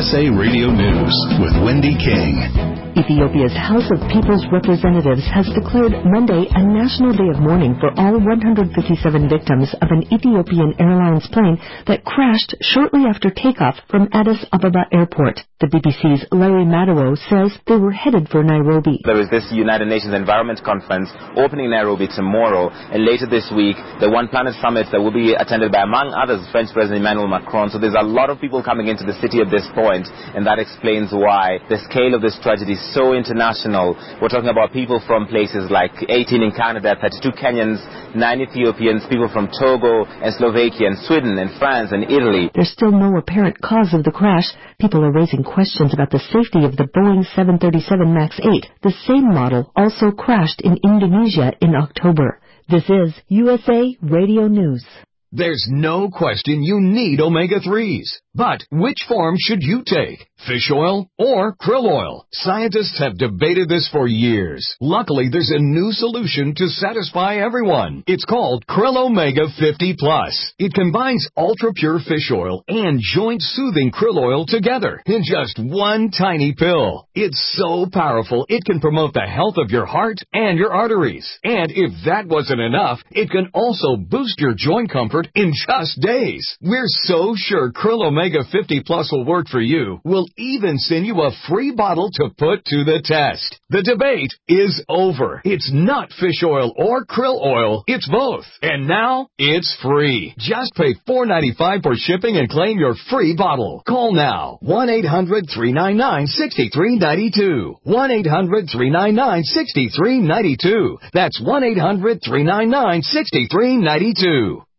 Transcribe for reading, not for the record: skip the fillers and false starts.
USA Radio News with Wendy King. Ethiopia's House of People's Representatives has declared Monday a national day of mourning for all 157 victims of an Ethiopian Airlines plane that crashed shortly after takeoff from Addis Ababa Airport. The BBC's Larry Madowo says they were headed for Nairobi. There is this United Nations Environment Conference opening in Nairobi tomorrow, and later this week, the One Planet Summit that will be attended by, among others, French President Emmanuel Macron. So there's a lot of people coming into the city at this point, and that explains why the scale of this tragedy is so international. We're talking about people from places like 18 in Canada, 32 Kenyans, 9 Ethiopians, people from Togo and Slovakia and Sweden and France and Italy. There's still no apparent cause of the crash. People are raising questions about the safety of the Boeing 737 MAX 8. The same model also crashed in Indonesia in October. This is USA Radio News. There's no question you need omega-3s. But which form should you take? Fish oil or krill oil? Scientists have debated this for years. Luckily, there's a new solution to satisfy everyone. It's called Krill Omega 50 Plus. It combines ultra-pure fish oil and joint-soothing krill oil together in just one tiny pill. It's so powerful, it can promote the health of your heart and your arteries. And if that wasn't enough, it can also boost your joint comfort in just days. We're so sure Krill Omega 50 Plus will work for you. We'll even send you a free bottle to put to the test. The debate is over. It's not fish oil or krill oil. It's both. And now it's free. Just pay $4.95 for shipping and claim your free bottle. Call now. 1-800-399-6392. 1-800-399-6392. That's 1-800-399-6392.